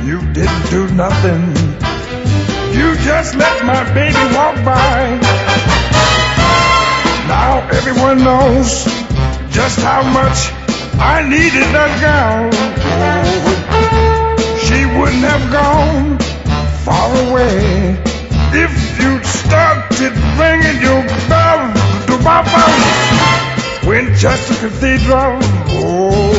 You didn't do nothing. You just let my baby walk by. Now everyone knows just how much I needed that girl. Oh, she wouldn't have gone far away if you'd started ringing your bell to my house. Winchester Cathedral. Oh,